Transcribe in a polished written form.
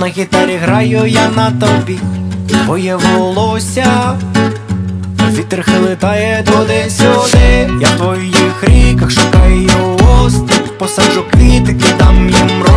на гітарі граю я на тобі. Твоє волосся, вітер хилитає туди-сюди. Я в твоїх ріках шукаю острів, посаджу квіти, кидам їм